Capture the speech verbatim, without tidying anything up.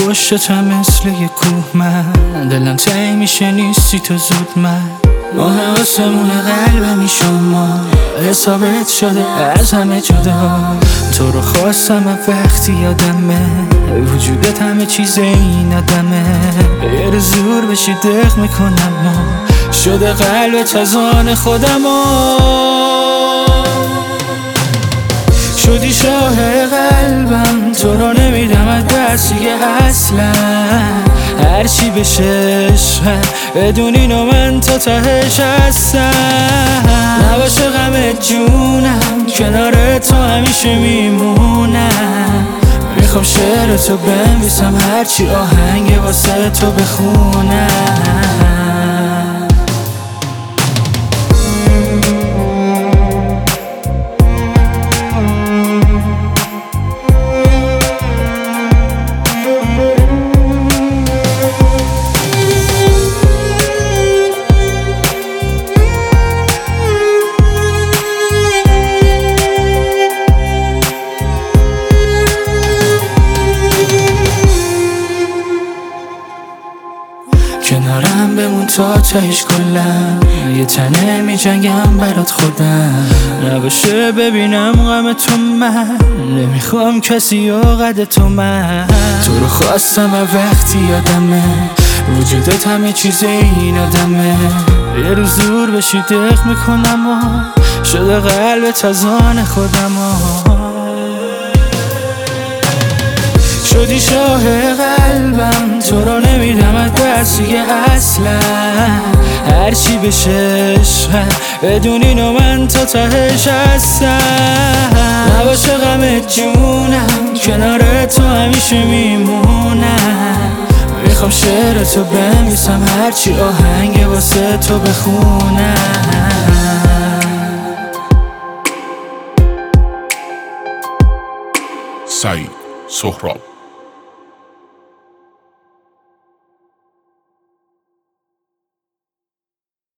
پشتم مثل یه کوه من، دلم تنگ میشه نیستی تو زود من. ماه آسمون قلبمی شما، حسابت شده از همه جدا. تو رو خواستم وقتی یادمه، وجودت همه چیز این آدمه. یه روز زور بشی دق میکنم ما، شده قلبت از آن خودم شدی شاه قلبم. تو رو نمیدم از دست دیگه اصلا، هرچی بشه عشقم بدونی نو من تا تهش هستم. نباشه غمت جونم، کنار تو همیشه میمونم. میخوام شعر تو بنویسم، هرچی آهنگ واسه تو بخونم. کنارم بمون تا تهش کلم، یه تنه می جنگم برات خودم. نباشه ببینم غم تو من، نمیخوام کسی قد تو من. تو رو خواستم وقتی یادمه، وجودت همه چیز این آدمه. یه روز زور بشی دق میکنم و شده قلبت از آن خودم. شدی شاه قلبم، تو رو نمیدم از دست دیگه اصلا، هرچی بشه عشقم بدونی نو من تا تهش هستم. نباشه غمت جونم، کنار تو همیشه میمونم. میخوام شعر تو بنویسم، هرچی آهنگ واسه تو بخونم. سعید سهراب.